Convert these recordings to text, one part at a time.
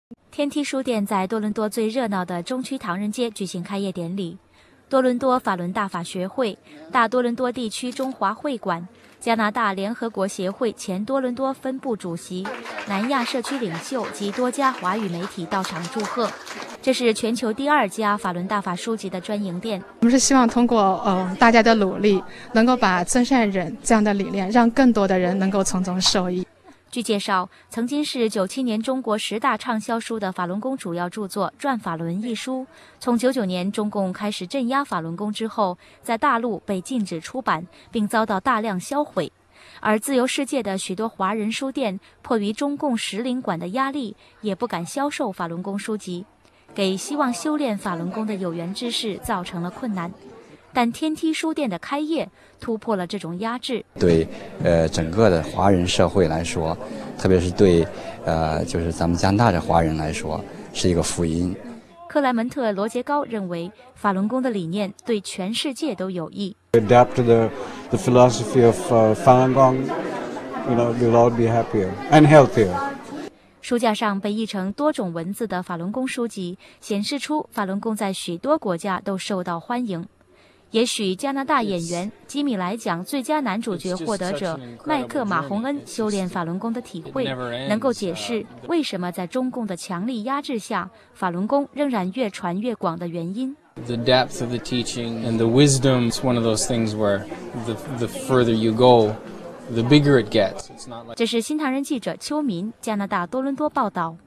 天梯书店在多伦多最热闹的中区唐人街举行开业典礼。多伦多法轮大法学会、大多伦多地区中华会馆、加拿大联合国协会前多伦多分部主席、南亚社区领袖及多家华语媒体到场祝贺。这是全球第2家法轮大法书籍的专营店。 我们是希望通过大家的努力，能够把真善忍这样的理念，让更多的人能够从中受益。 据介绍，曾经是97年中国10大畅销书的法轮功主要著作《转法轮》一书，从99年中共开始镇压法轮功之后，在大陆被禁止出版，并遭到大量销毁。而自由世界的许多华人书店迫于中共使领馆的压力，也不敢销售法轮功书籍，给希望修炼法轮功的有缘之士造成了困难。但天梯书店的开业突破了这种压制， 对整个的华人社会来说，特别是对就是咱们加拿大的华人来说，是一个福音。 克莱门特·罗杰高认为，法轮功的理念对全世界都有益。 Adapt to the philosophy of Falun Gong, we'll all be happier and healthier. 书架上被译成多种文字的法轮功书籍，显示出法轮功在许多国家都受到欢迎。也许加拿大演员基米莱奖最佳男主角获得者麦克马洪恩修炼法轮功的体会，能够解释为什么在中共的强力压制下，法轮功仍然越传越广的原因。 The depth of the teaching and the wisdom, it's one of those things where the further you go, the bigger it gets. 这是新唐人记者邱民，加拿大多伦多报道。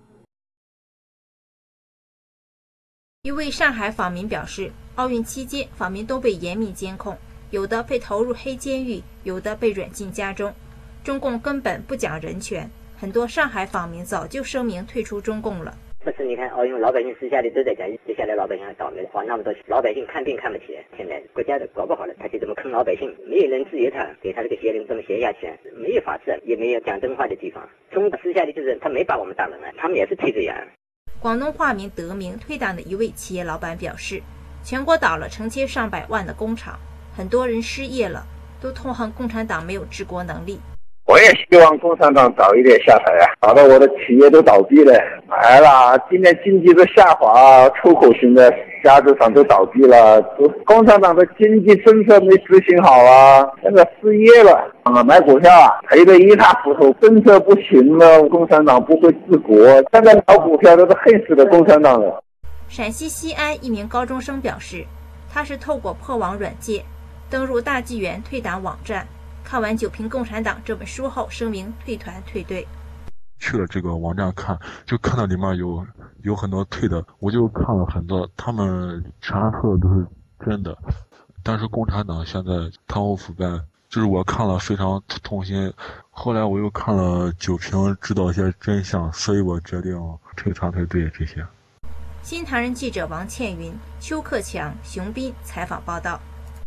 一位上海访民表示，奥运期间访民都被严密监控，有的被投入黑监狱，有的被软禁家中。中共根本不讲人权，很多上海访民早就声明退出中共了。 不是，你看奥运老百姓私下里都在讲，接下来老百姓倒霉，花那么多钱，老百姓看病看不起，现在国家都搞不好了，他就这么坑老百姓，没有人制约他，给他这个邪灵这么邪下去，没有法治，也没有讲真话的地方。中国私下里就是他没把我们当人啊，他们也是推着呀。 广东化名德明退党的一位企业老板表示，全国倒了成千上百万的工厂，很多人失业了，都痛恨共产党没有治国能力。 我也希望共产党早一点下台啊，搞得我的企业都倒闭了。哎啦，今年经济都下滑，出口型的家具厂都倒闭了，共产党的经济政策没执行好啊，现在失业了。买股票啊，赔得一塌糊涂，政策不行了，共产党不会治国，现在炒股票都是恨死的共产党了。 陕西西安一名高中生表示，他是透过破网软件登入大纪元退党网站，看完《九评共产党》这本书后，声明退团退队。 去了这个网站看，就看到里面有很多退的，我就看了很多，他们全说的都是真的。但是共产党现在贪污腐败，就是我看了非常痛心。后来我又看了九评，知道一些真相，所以我决定退团退队这些。 新唐人记者王倩云、邱克强、熊斌采访报道。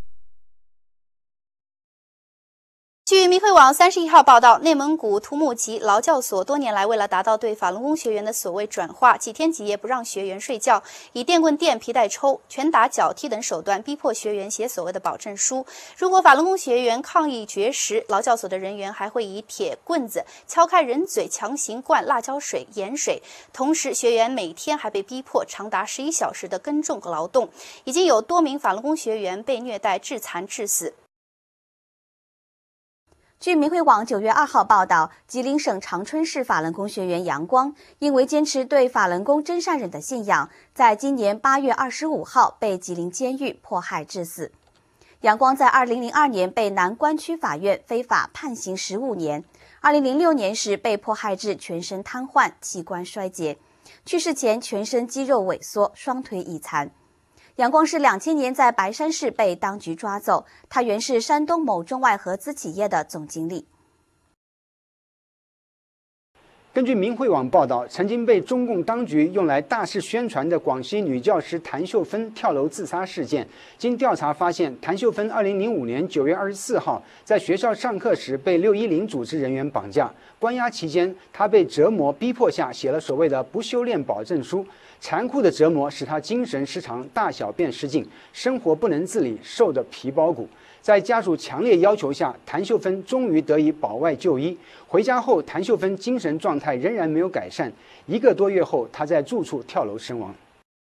据明慧网31号报道，内蒙古土木旗劳教所多年来为了达到对法轮功学员的所谓转化，几天几夜不让学员睡觉，以电棍电、皮带抽、拳打脚踢等手段逼迫学员写所谓的保证书。如果法轮功学员抗议绝食，劳教所的人员还会以铁棍子敲开人嘴，强行灌辣椒水、盐水。同时，学员每天还被逼迫长达11小时的耕种劳动，已经有多名法轮功学员被虐待致残致死。据明慧网9月2号报道，吉林省长春市法轮功学员杨光因为坚持对法轮功真善忍的信仰，在今年8月25号被吉林监狱迫害致死。杨光在2002年被南关区法院非法判刑15年，2006年时被迫害致全身瘫痪、器官衰竭，去世前全身肌肉萎缩，双腿已残。杨光是2000年在白山市被当局抓走，他原是山东某中外合资企业的总经理。 根据明慧网报道，曾经被中共当局用来大肆宣传的广西女教师谭秀芬跳楼自杀事件，经调查发现，谭秀芬2005年9月24号在学校上课时被610组织人员绑架，关押期间，她被折磨逼迫下写了所谓的不修炼保证书。残酷的折磨使她精神失常，大小便失禁，生活不能自理，瘦得皮包骨。 在家属强烈要求下，谭秀芬终于得以保外就医。回家后，谭秀芬精神状态仍然没有改善，1个多月后，她在住处跳楼身亡。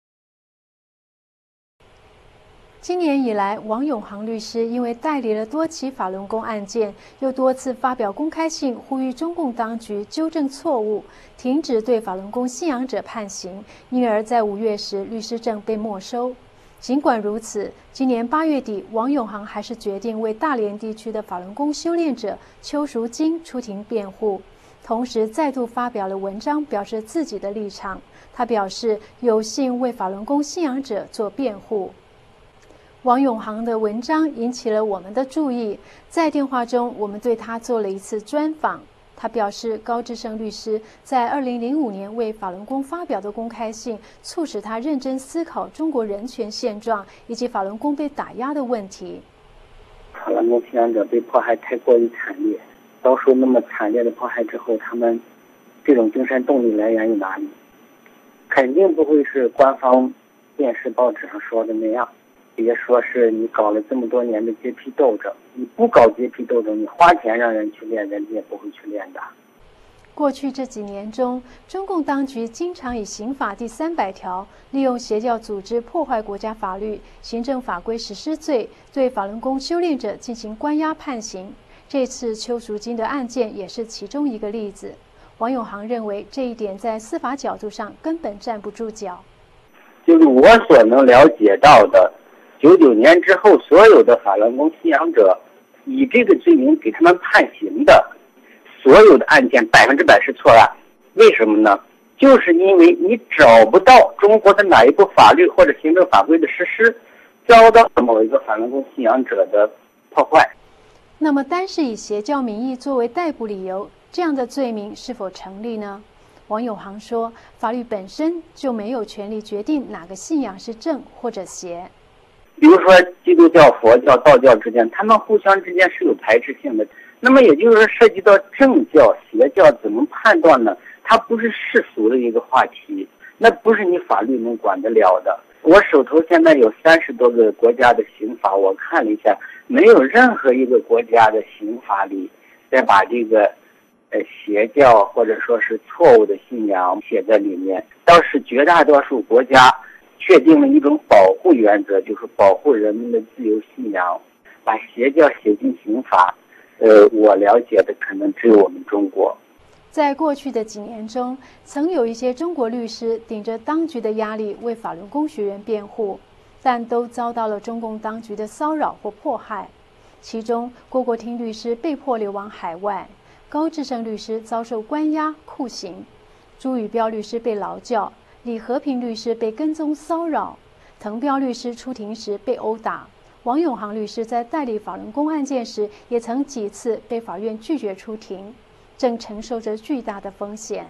今年以来，王永航律师因为代理了多起法轮功案件，又多次发表公开信，呼吁中共当局纠正错误，停止对法轮功信仰者判刑，因而在5月时律师证被没收。尽管如此，今年8月底，王永航还是决定为大连地区的法轮功修炼者邱淑金出庭辩护，同时再度发表了文章，表示自己的立场。他表示有幸为法轮功信仰者做辩护。王永航的文章引起了我们的注意，在电话中，我们对他做了一次专访。他表示，高志胜律师在2005年为法轮功发表的公开信，促使他认真思考中国人权现状以及法轮功被打压的问题。 法轮功信仰者被迫害太过于惨烈，遭受那么惨烈的迫害之后，他们这种精神动力来源于哪里？肯定不会是官方电视报纸上说的那样。别说是你搞了这么多年的阶梯斗争，你不搞阶梯斗争，你花钱让人去练，人家也不会去练的。 过去这几年中，中共当局经常以刑法第300条，利用邪教组织破坏国家法律、行政法规实施罪，对法轮功修炼者进行关押判刑。这次邱淑金的案件也是其中一个例子。王永航认为这一点在司法角度上根本站不住脚。 就是我所能了解到的，99年之后，所有的法轮功信仰者以这个罪名给他们判刑的所有的案件100%是错案。为什么呢？就是因为你找不到中国的哪一部法律或者行政法规的实施遭到某一个法轮功信仰者的破坏。 那么单是以邪教名义作为逮捕理由，这样的罪名是否成立呢？王永航说，法律本身就没有权利决定哪个信仰是正或者邪。 比如说基督教、佛教、道教之间，他们互相之间是有排斥性的。那么也就是说，涉及到正教、邪教，怎么判断呢？它不是世俗的一个话题，那不是你法律能管得了的。我手头现在有30多个国家的刑法，我看了一下，没有任何一个国家的刑法里再把这个邪教或者说是错误的信仰写在里面。倒是绝大多数国家确定了一种保护原则，就是保护人们的自由信仰，把邪教写进刑法。我了解的可能只有我们中国。 在过去的几年中，曾有一些中国律师顶着当局的压力为法轮功学员辩护，但都遭到了中共当局的骚扰或迫害。其中，郭国听律师被迫流亡海外，高志胜律师遭受关押、酷刑，朱宇标律师被劳教，李和平律师被跟踪骚扰，滕彪律师出庭时被殴打，王永航律师在代理法轮功案件时也曾几次被法院拒绝出庭，正承受着巨大的风险。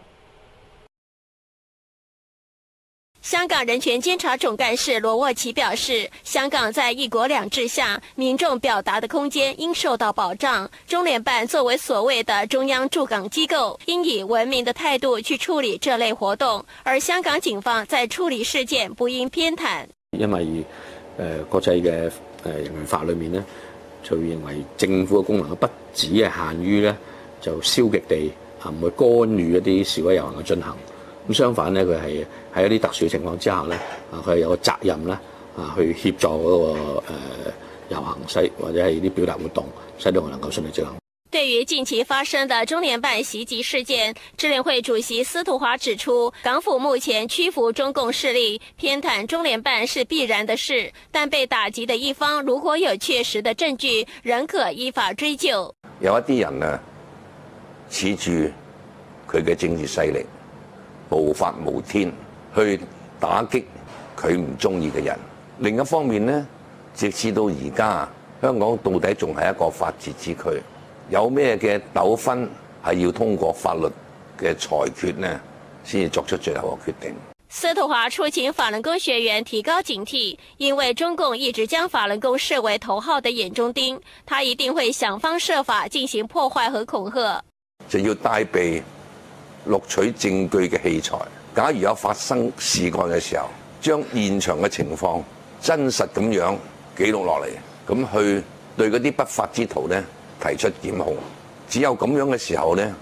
香港人权监察总干事罗沃奇表示，香港在一国两制下，民众表达的空间应受到保障。中联办作为所谓的中央驻港机构，应以文明的态度去处理这类活動，而香港警方在處理事件不應偏袒。 因為國際嘅人權法裏面呢，就認為政府嘅功能不只係限於呢就消極地唔會干預一啲示威遊行嘅進行。咁相反呢，佢係喺一啲特殊情況之下呢，佢係有個責任呢去協助嗰個遊行或者係啲表達活動，使到佢能夠順利進行。 對於近期發生的中聯辦襲擊事件，支聯會主席司徒華指出，港府目前屈服中共勢力，偏袒中聯辦是必然的事，但被打擊的一方如果有確實的證據，仍可依法追究。 有一啲人啊，恃住佢嘅政治勢力，無法無天去打擊佢唔中意嘅人。另一方面呢，直至到而家，香港到底仲係一個法治之區。有咩嘅糾紛係要通過法律嘅裁決呢，先至作出最後嘅決定。 司徒華促請法輪功學員提高警惕，因為中共一直將法輪功視為頭號的眼中釘，他一定會想方設法進行破壞和恐嚇。 就要帶備錄取證據嘅器材，假如有發生事案嘅時候，將現場嘅情況真實咁樣記錄落嚟，咁去對嗰啲不法之徒咧提出檢控。只有咁樣嘅時候咧，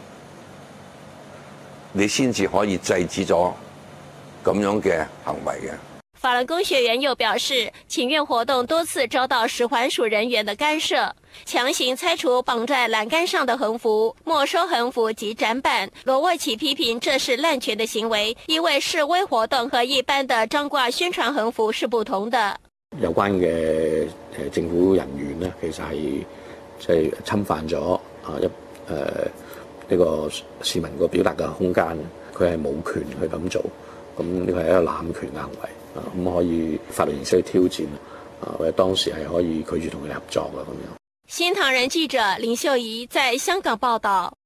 你先至可以制止咗咁樣嘅行為嘅。 法轮功学员又表示，请愿活动多次遭到使环署人员的干涉，强行拆除绑在栏杆上的横幅，没收横幅及展板。罗沃奇批评这是滥权的行为，因为示威活动和一般的张挂宣傳橫幅是不同的。 有關嘅政府人員呢，其實係即係侵犯咗呢個市民個表達嘅空間，佢係冇權去咁做，咁呢個係一個濫權嘅行為。咁可以法律形式去挑戰，或者當時係可以拒絕同佢哋合作嘅咁樣。 新唐人記者林秀儀在香港報道。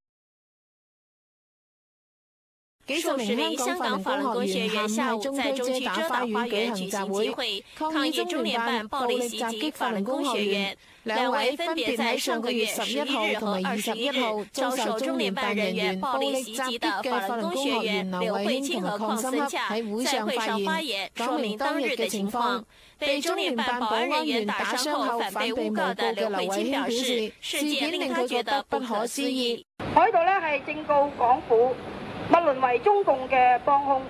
數十名香港法輪功學員下午在中區遮打花園舉行集會，抗議中聯辦暴力襲擊法輪功學員。兩位分別在上個月11日和21日遭受中聯辦人員暴力襲擊的法輪功學員劉慧卿和鄺森洽在會上發言，說明當日的情況。被中聯辦保安人員打傷後反被誣告的劉慧卿表示，事件令他覺得不可思議。 我喺度呢係正告港府，勿淪為中共嘅幫兇。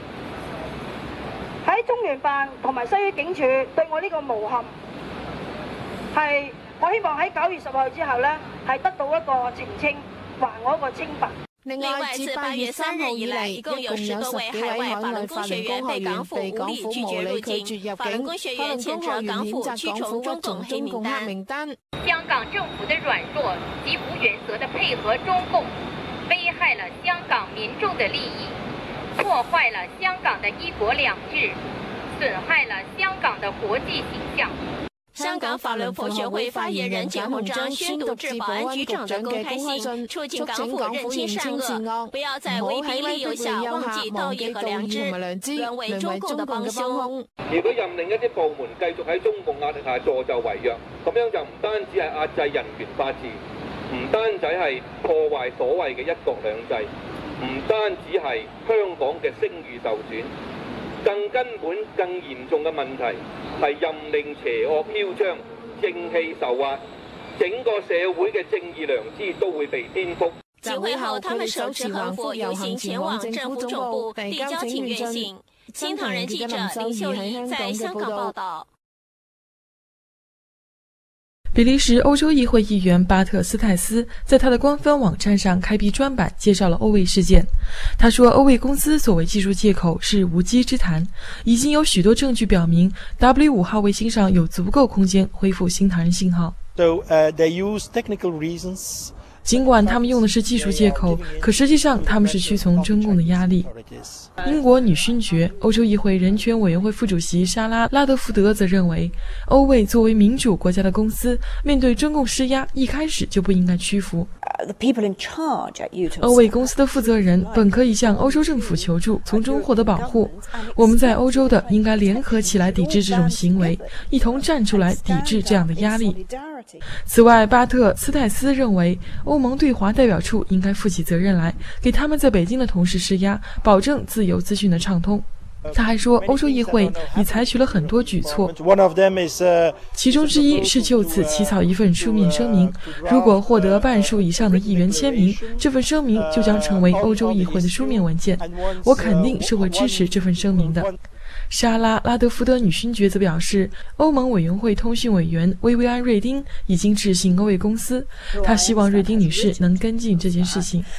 喺中聯辦同埋西區警署對我呢個誣陷，係我希望喺9月10號之後呢，係得到一個澄清，還我一個清白。 另外，自8月3日以來，一共有10多位海外法輪功學員被港府無理拒絕入境。法輪功學員譴責港府驅逐中共黑名單。 香港政府的軟弱及無原則的配合中共，危害了香港民眾的利益，破壞了香港的一國兩制，損害了香港的國際形象。 香港法輪佛學會發言人簡宏章宣讀至保安局長的公開信，促請港府認清善惡，不要在威逼利誘下忘記道義和良知，淪為中共的幫兇。 如果任令一啲部門繼續喺中共壓力下助紂為虐，咁樣就唔單止係壓制人權法治，唔單止係破壞所謂嘅一國兩制，唔單止係香港嘅聲譽受損。更根本、更嚴重嘅問題係任令邪惡囂張、正氣受壓，整個社會嘅正義良知都會被顛覆。 集會後，他們手持橫幅遊行前往政府總部遞交請願信。新唐人記者林秀儀在香港報道。 比利时欧洲议会议员巴特斯泰斯在他的官方网站上开辟专版，介绍了欧卫事件。他说，欧卫公司所谓技术借口是无稽之谈，已经有许多证据表明 W5 号卫星上有足够空间恢复新唐人信号。 they use technical reasons. 尽管他们用的是技术借口，可实际上他们是屈从中共的压力。英国女勋爵、欧洲议会人权委员会副主席莎拉·拉德福德则认为，欧卫作为民主国家的公司，面对中共施压，一开始就不应该屈服。欧卫公司的负责人本可以向欧洲政府求助，从中获得保护。我们在欧洲的应该联合起来抵制这种行为，一同站出来抵制这样的压力。此外，巴特斯泰斯认为，欧盟对华代表处应该负起责任来，给他们在北京的同事施压，保证自由资讯的畅通。他还说，欧洲议会已采取了很多举措，其中之一是就此起草一份书面声明。如果获得半数以上的议员签名，这份声明就将成为欧洲议会的书面文件。我肯定是会支持这份声明的。莎拉·拉德福德女勋爵则表示，欧盟委员会通讯委员薇薇安·瑞丁已经致信欧卫公司，她希望瑞丁女士能跟进这件事情。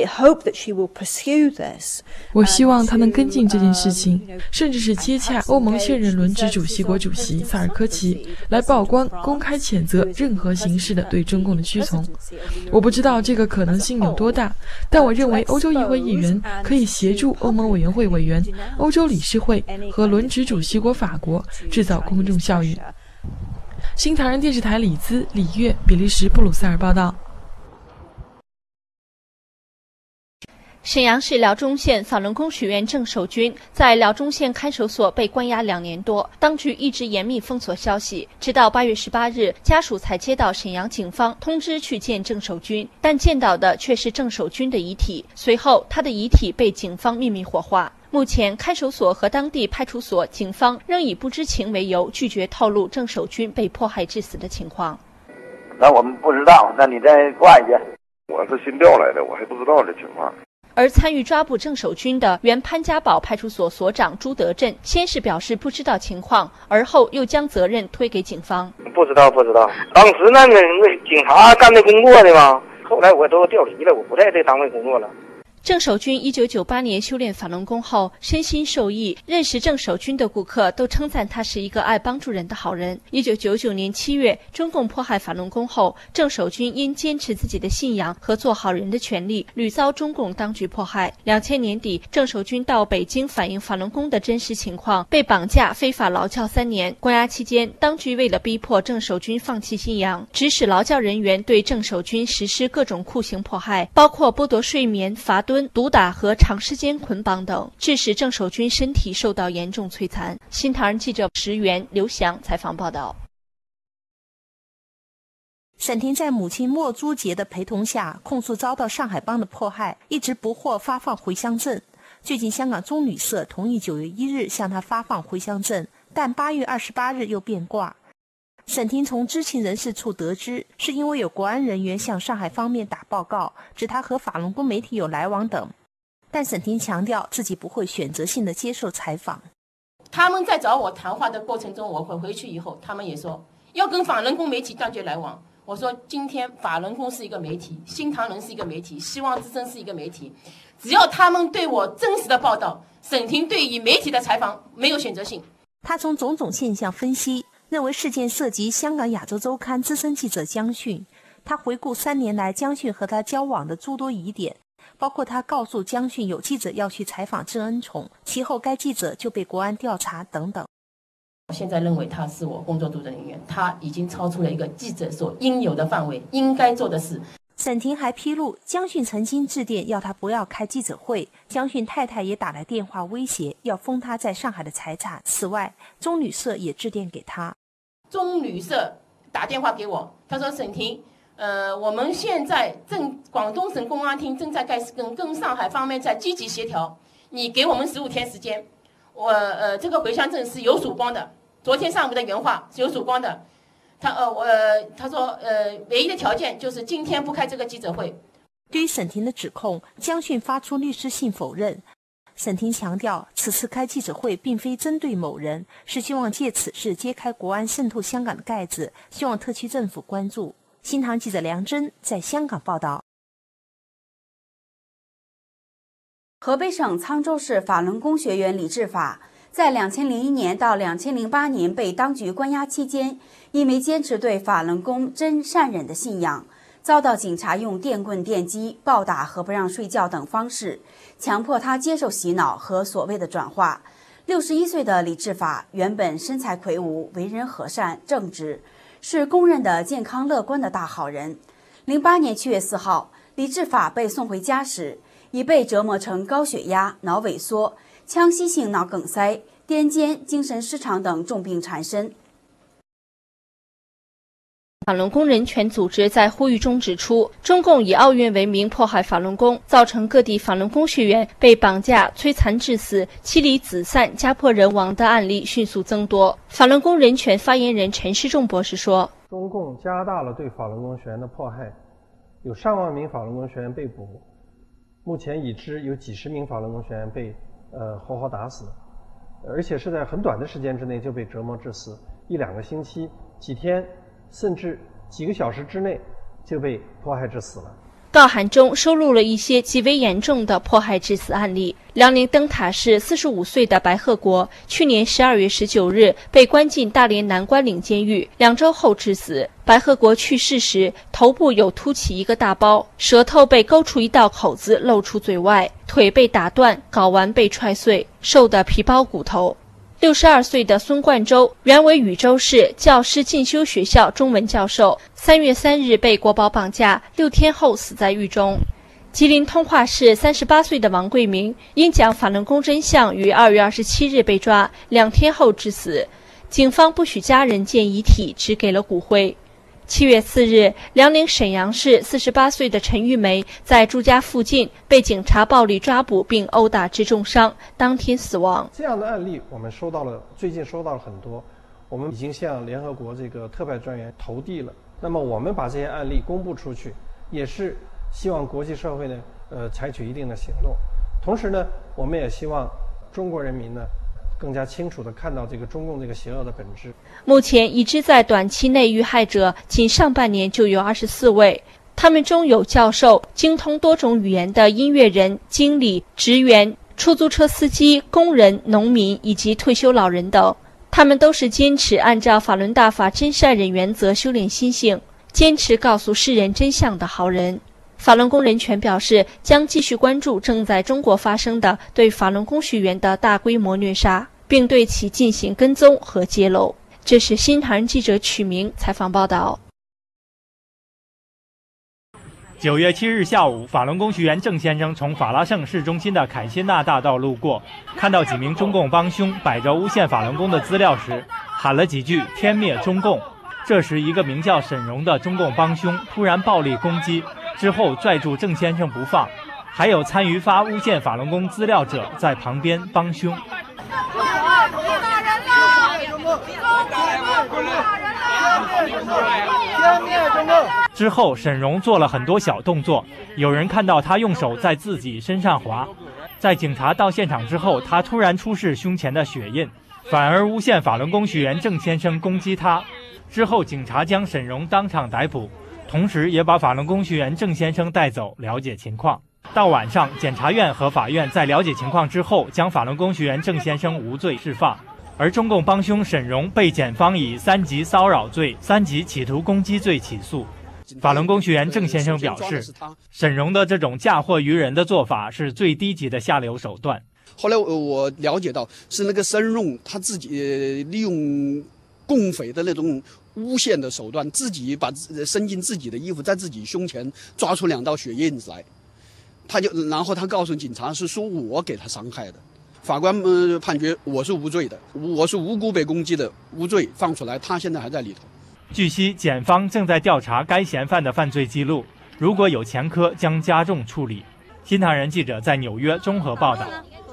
我希望她能跟进这件事情，甚至是接洽欧盟现任轮值主席国主席萨尔科齐，来曝光、公开谴责任何形式的对中共的屈从。我不知道这个可能性有多大，但我认为欧洲议会议员可以协助欧盟委员会委员、欧洲理事会和轮值主席国法国制造公众效应。新唐人电视台李兹、李月，比利时布鲁塞尔报道。 沈阳市辽中县法轮功学员郑守军在辽中县看守所被关押2年多，当局一直严密封锁消息，直到8月18日，家属才接到沈阳警方通知去见郑守军，但见到的却是郑守军的遗体。随后，他的遗体被警方秘密火化。目前，看守所和当地派出所、警方仍以不知情为由，拒绝透露郑守军被迫害致死的情况。 那我们不知道，那你再挂一遍。我是新调来的，我还不知道这情况。 而参与抓捕郑守军的原潘家堡派出所所长朱德镇，先是表示不知道情况，而后又将责任推给警方。 不知道，当时那警察干的工作的嘛，后来我都调离了，我不在这单位工作了。 郑守军1998年修炼法轮功后身心受益，认识郑守军的顾客都称赞他是一个爱帮助人的好人。1999年7月，中共迫害法轮功后，郑守军因坚持自己的信仰和做好人的权利，屡遭中共当局迫害。2000年底，郑守军到北京反映法轮功的真实情况，被绑架非法劳教3年。关押期间，当局为了逼迫郑守军放弃信仰，指使劳教人员对郑守军实施各种酷刑迫害，包括剥夺睡眠、罚蹲、毒打和长时间捆绑等，致使郑守军身体受到严重摧残。新唐人记者石原、刘翔采访报道。 沈婷在母亲莫朱杰的陪同下，控诉遭到上海帮的迫害，一直不获发放回乡证。最近，香港中旅社同意9月1日向他发放回乡证，但8月28日又变卦。沈婷从知情人士处得知，是因为有国安人员向上海方面打报告，指他和法轮功媒体有来往等。但沈婷强调自己不会选择性的接受采访。 他们在找我谈话的过程中，我回去以后，他们也说要跟法轮功媒体断绝来往。我说今天法轮功是一个媒体，新唐人是一个媒体，希望之声是一个媒体，只要他们对我真实的报道，沈婷对于媒体的采访没有选择性。 他从种种现象分析，认为事件涉及香港亚洲周刊资深记者江迅。他回顾3年来江迅和他交往的诸多疑点，包括他告诉江迅有记者要去采访郑恩宠，其后该记者就被国安调查等等。 我现在认为他是我工作组的人员，他已经超出了一个记者所应有的范围，应该做的事。 沈婷还披露，江迅曾经致电要他不要开记者会，江迅太太也打来电话威胁要封他在上海的财产。此外，中旅社也致电给他。 中旅社打电话给我，他说沈婷，我们现在广东省公安厅正在跟上海方面在积极协调，你给我们15天时间。这个回乡证是有曙光的。昨天上午的原话是有曙光的。他说唯一的条件就是今天不开这个记者会。 对于沈婷的指控，江迅发出律师信否认。沈婷强调，此次开记者会并非针对某人，是希望借此事揭开国安渗透香港的盖子，希望特区政府关注。新唐记者梁真在香港报道。 河北省沧州市法轮功学员李志法在2001年到2008年被当局关押期间，因为坚持对法轮功真善忍的信仰，遭到警察用电棍、电击、暴打和不让睡觉等方式，强迫他接受洗脑和所谓的转化。61岁的李志法原本身材魁梧，为人和善正直，是公认的健康乐观的大好人。08年7月4号，李志法被送回家时，已被折磨成高血压、脑萎缩、腔隙性脑梗塞、癫痫、精神失常等重病缠身。 法轮功人权组织在呼吁中指出，中共以奥运为名迫害法轮功，造成各地法轮功学员被绑架、摧残致死、妻离子散、家破人亡的案例迅速增多。法轮功人权发言人陈世仲博士说， 中共加大了对法轮功学员的迫害，有上万名法轮功学员被捕，目前已知有几十名法轮功学员被活活打死，而且是在很短的时间之内就被折磨致死，1-2个星期、几天甚至几个小时之内就被迫害致死了。 告函中收录了一些极为严重的迫害致死案例。辽宁灯塔市45岁的白鹤国，去年12月19日被关进大连南关岭监狱，2周后致死。白鹤国去世时，头部有凸起一个大包，舌头被勾出一道口子露出嘴外，腿被打断，睾丸被踹碎，瘦得皮包骨头。62岁的孙冠洲，原为禹州市教师进修学校中文教授，3月3日被国保绑架，6天后死在狱中。吉林通化市38岁的王桂明，因讲法轮功真相，于2月27日被抓，2天后致死。警方不许家人见遗体，只给了骨灰。7月4日，辽宁沈阳市48岁的陈玉梅在住家附近被警察暴力抓捕并殴打致重伤，当天死亡。 这样的案例我们最近收到了很多，我们已经向联合国这个特派专员投递了那么我们把这些案例公布出去，也是希望国际社会呢，采取一定的行动。同时呢，我们也希望中国人民呢，更加清楚地看到这个中共这个邪恶的本质。 目前已知在短期内遇害者仅上半年就有24位，他们中有教授、精通多种语言的音乐人、经理、职员、出租车司机、工人、农民以及退休老人等。他们都是坚持按照法轮大法真善忍原则修炼心性，坚持告诉世人真相的好人。法轮功人权表示，将继续关注正在中国发生的对法轮功学员的大规模虐杀，并对其进行跟踪和揭露。这是新唐人记者曲明采访报道。 9月7日下午，法轮功学员郑先生从法拉盛市中心的凯辛纳大道路过，看到几名中共帮凶摆着诬陷法轮功的资料时，喊了几句“天灭中共”。这时，一个名叫沈荣的中共帮凶突然暴力攻击，之后拽住郑先生不放，还有参与发诬陷法轮功资料者在旁边帮凶。之后，沈荣做了很多小动作，有人看到他用手在自己身上划。在警察到现场之后，他突然出示胸前的血印，反而诬陷法轮功学员郑先生攻击他。之后，警察将沈荣当场逮捕，同时也把法轮功学员郑先生带走了解情况。到晚上，检察院和法院在了解情况之后，将法轮功学员郑先生无罪释放。而中共帮凶沈荣被检方以3级骚扰罪、3级企图攻击罪起诉。法轮功学员郑先生表示，沈荣的这种嫁祸于人的做法是最低级的下流手段。 后来我了解到，是那个沈荣他自己利用共匪的那种诬陷的手段，自己把伸进自己的衣服，在自己胸前抓出2道血印子来，然后他告诉警察是说我给他伤害的。法官判决我是无罪的，我是无辜被攻击的，无罪放出来，他现在还在里头。 据悉，检方正在调查该嫌犯的犯罪记录，如果有前科，将加重处理。新唐人记者在纽约综合报道。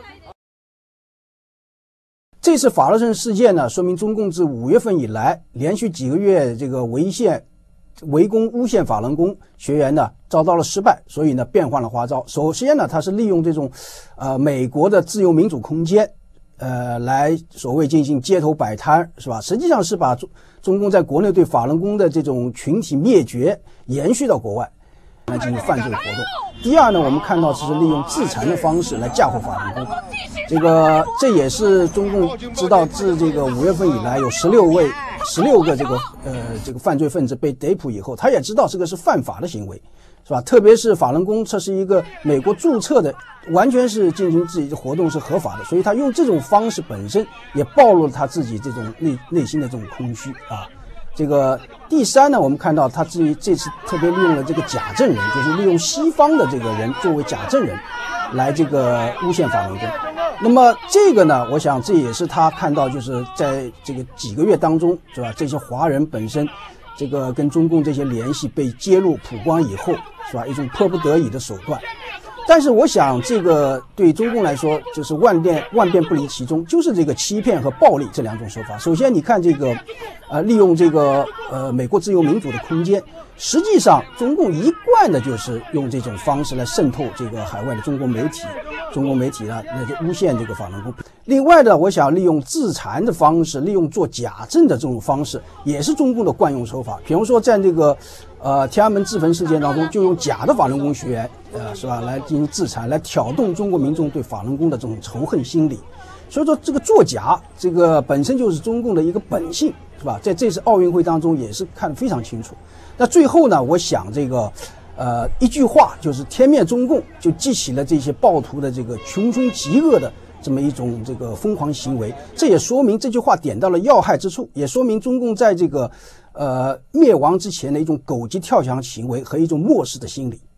这次法拉盛事件呢，说明中共自5月份以来，连续几个月这个围攻诬陷法轮功学员呢，遭到了失败，所以呢变换了花招。首先呢，他是利用这种美国的自由民主空间，来所谓进行街头摆摊，是吧？实际上是把中共在国内对法轮功的这种群体灭绝延续到国外，来进行犯罪活动。第二呢，我们看到是利用自残的方式来嫁祸法轮功。这也是中共知道自这个5月份以来有16个这个犯罪分子被逮捕以后，他也知道这个是犯法的行为，是吧？特别是法轮功，这是一个美国注册的，完全是进行自己的活动是合法的，所以他用这种方式本身也暴露了他自己这种内心的这种空虚啊。第三呢，我们看到他这次特别利用了这个假证人，就是利用西方的这个人作为假证人来这个诬陷法轮功。那么这个呢，我想这也是他看到就是在这个几个月当中，是吧？这些华人本身这个跟中共这些联系被揭露曝光以后，是吧？一种迫不得已的手段。但是我想这个对中共来说就是万变不离其宗，就是这个欺骗和暴力这2种手法。首先你看这个利用这个美国自由民主的空间，实际上中共一贯的就是用这种方式来渗透这个海外的中国媒体呢，那就诬陷这个法轮功。另外呢，我想利用自残的方式，利用做假证的这种方式，也是中共的惯用手法。比如说在这个天安门自焚事件当中，就用假的法轮功学员是吧，来进行自残，来挑动中国民众对法轮功的这种仇恨心理。所以说这个作假，这个本身就是中共的一个本性，是吧？在这次奥运会当中也是看得非常清楚。那最后呢，我想这个一句话就是天灭中共，就激起了这些暴徒的这个穷凶极恶的这么一种这个疯狂行为。这也说明这句话点到了要害之处，也说明中共在这个灭亡之前的一种狗急跳墙行为和一种漠视的心理。